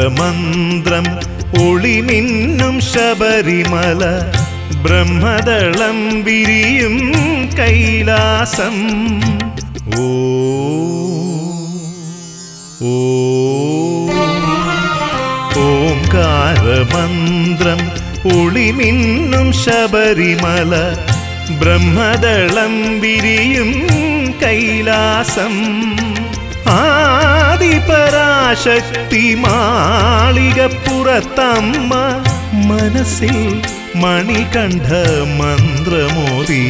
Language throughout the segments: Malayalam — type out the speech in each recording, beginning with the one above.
ഓംകാരമന്ത്രം ഒളിമിന്നും ശബരിമല ബ്രഹ്മദളം വിരിയും കൈലാസം. ഓംകാരമന്ത്രം ഒളിമിന്നും ശബരിമല ബ്രഹ്മദളം വിരിയും കൈലാസം. ആദിപരാശക്തി മാളികപ്പുറത്തമ്മ മനസ്സിൽ മണികണ്ഠ മന്ത്രമോദി,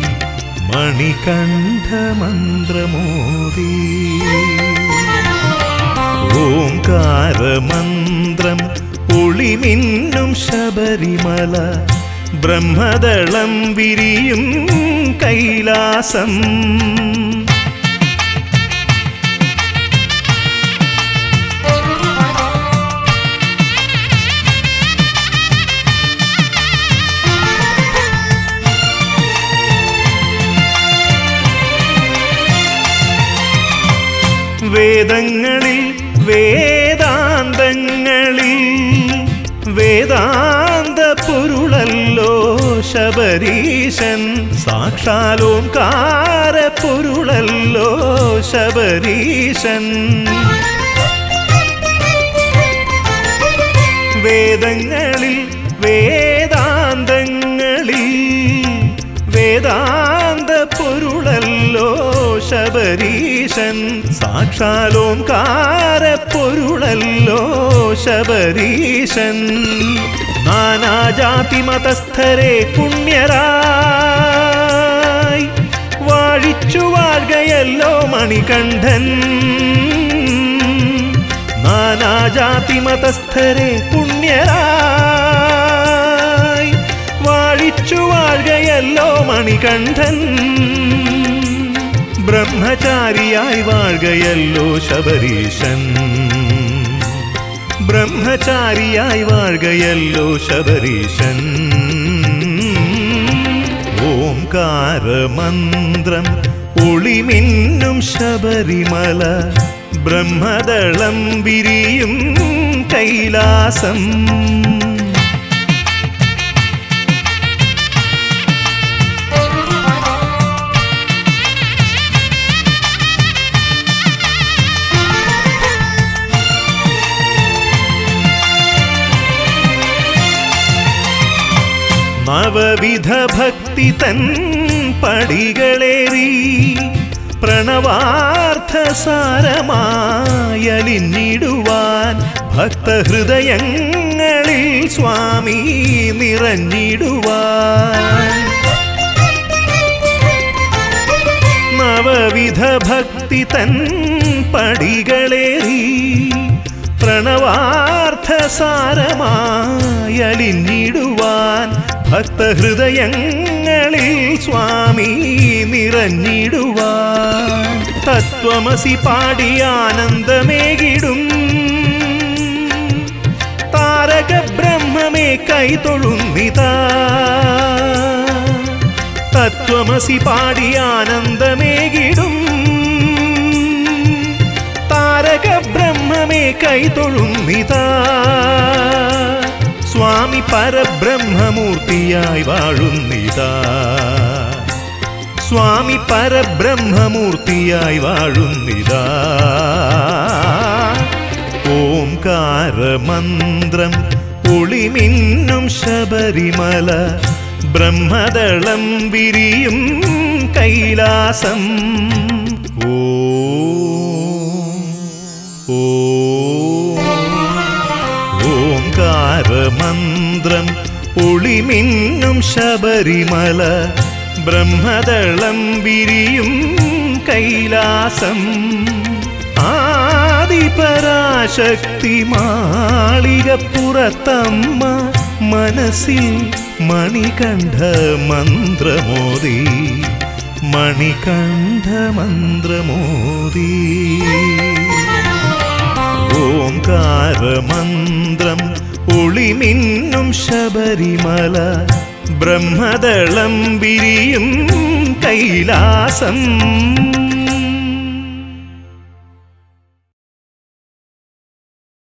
മണികണ്ഠ മന്ത്രമോദി. ഓംകാരമന്ത്രം ഒളിമിന്നും ശബരിമല ബ്രഹ്മദളം വിരിയും കൈലാസം. വേദങ്ങളിൽ വേദാന്തങ്ങളിൽ വേദാന്ത പൊരുളല്ലോ ശബരീശൻ, സാക്ഷാലോംകാര പൊരുളല്ലോ ശബരീശൻ. വേദങ്ങളിൽ വേദാന്തങ്ങളിൽ വേദാന്ത പൊരുളല്ലോ ശബരീശൻ, സാക്ഷാലോംകാര പൊരുളല്ലോ ശബരീശൻ. നാനാജാതി മതസ്ഥരെ പുണ്യരായി വാഴിച്ചു വാഴുകയല്ലോ മണികണ്ഠൻ. നാനാജാതി മതസ്ഥരെ പുണ്യരായി വാഴിച്ചു വാഴുകയല്ലോ മണികണ്ഠൻ. ബ്രഹ്മചാരിയായി വാഴുകയല്ലോ ശബരീശൻ, ബ്രഹ്മചാരിയായി വാഴുകയല്ലോ ശബരീശൻ. ഓംകാരമന്ത്രം ഒളിമിന്നും ശബരിമല ബ്രഹ്മദളം വിരിയും കൈലാസം. നവവിധ ഭക്തി തൻ പടികളേറി പ്രണവാർത്ഥ സാരമായലിഞ്ഞിടുവാൻ ഭക്തഹൃദയങ്ങളിൽ സ്വാമി നിറഞ്ഞിടുവാൻ. നവവിധ ഭക്തി തൻ പടികളേറി പ്രണവാർത്ഥ സാരമായലിഞ്ഞിടുവാൻ ഭക്തഹൃദയങ്ങളിൽ സ്വാമി നിറഞ്ഞിടുവാൻ. തത്വമസി പാടി ആനന്ദമേകിടും താരക ബ്രഹ്മമേ കൈതൊഴുന്നിതാ. തത്വമസി പാടി ആനന്ദമേകിടും താരക ബ്രഹ്മമേ കൈതൊഴുന്നിതാ. സ്വാമി പരബ്രഹ്മമൂർത്തിയായി വാഴുന്നിതാ, സ്വാമി പരബ്രഹ്മമൂർത്തിയായി വാഴുന്നിതാ. ഓംകാരമന്ത്രം ഒളിമിന്നും ശബരിമല ബ്രഹ്മദളം വിരിയും കൈലാസം. ഓംകാരമന്ത്രം ഒളിമിന്നും ശബരിമല ബ്രഹ്മദളം വിരിയും കൈലാസം. ആദിപരാശക്തി മാളികപ്പുറത്തമ്മ മനസ്സിൽ മണികണ്ഠ മന്ത്രമോദി, മണികണ്ഠ മന്ത്രമോദി. ഓംകാരമന്ത്രം ഒളിമിന്നും ശബരിമല ബ്രഹ്മദളം വിരിയും കൈലാസം.